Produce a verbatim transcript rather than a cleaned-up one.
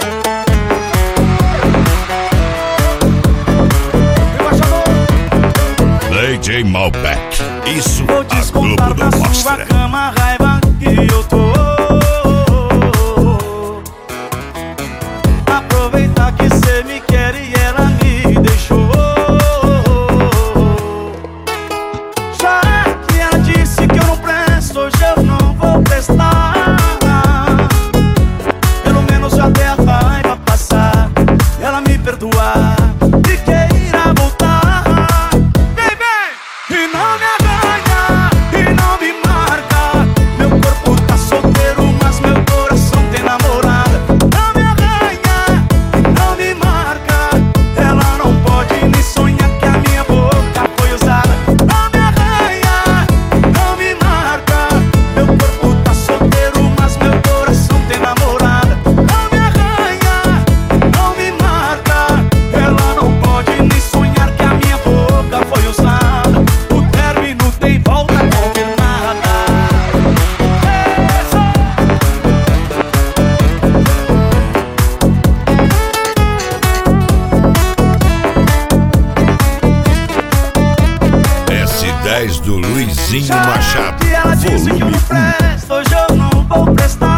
D J Malbec, isso vou a Globo descontar não na mostra. sua cama a raiva que eu tô. Aproveitar que cê me quer e ela me deixou. Já que ela disse que eu não presto, hoje eu não vou prestar. Pelo menos até a raiva passar, ela me perdoar e queira voltar. Vem, vem! E não me arranha, e não me marca. Meu corpo tá solteiro, mas meu coração tem namorada. Não me arranha, e não me marca. Ela não pode nem sonhar que a minha boca foi usada. Não me arranha, não me marca. Meu corpo tá solteiro, mas meu coração tem namorada. Não me arranha, não me marca. Ela não pode nem sonhar que a minha boca foi usada. O término tem volta confirmada. S dez do Luizinho Já Machado, que ela disse que eu volume não um. presto, hoje eu não vou prestar.